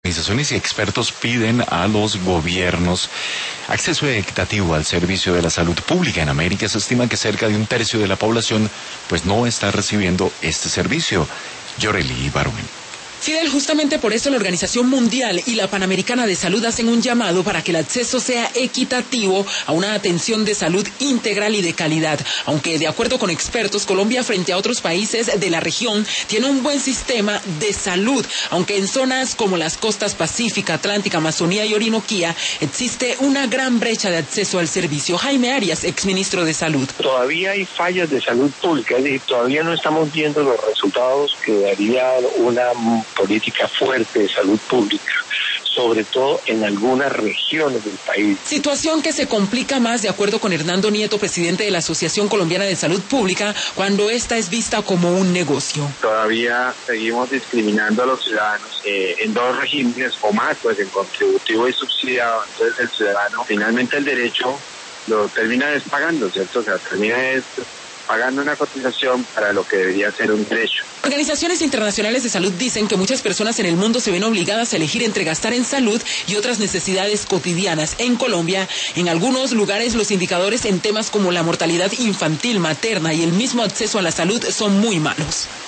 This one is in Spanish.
Organizaciones y expertos piden a los gobiernos acceso equitativo al servicio de la salud pública. En América se estima que cerca de un tercio de la población pues no está recibiendo este servicio. Yoreli Barwen. Fidel, justamente por eso la Organización Mundial y la Panamericana de Salud hacen un llamado para que el acceso sea equitativo a una atención de salud integral y de calidad. Aunque de acuerdo con expertos, Colombia frente a otros países de la región tiene un buen sistema de salud, aunque en zonas como las costas Pacífica, Atlántica, Amazonía y Orinoquía existe una gran brecha de acceso al servicio. Jaime Arias, exministro de Salud. Todavía hay fallas de salud pública, es decir, todavía no estamos viendo los resultados que daría una política fuerte de salud pública, sobre todo en algunas regiones del país. Situación que se complica más, de acuerdo con Hernando Nieto, presidente de la Asociación Colombiana de Salud Pública, cuando esta es vista como un negocio. Todavía seguimos discriminando a los ciudadanos en dos regímenes o más, pues en contributivo y subsidiado. Entonces el ciudadano finalmente el derecho lo termina pagando, ¿cierto? O sea, termina pagando una cotización para lo que debería ser un derecho. Organizaciones internacionales de salud dicen que muchas personas en el mundo se ven obligadas a elegir entre gastar en salud y otras necesidades cotidianas. En Colombia, en algunos lugares, los indicadores en temas como la mortalidad infantil, materna y el mismo acceso a la salud son muy malos.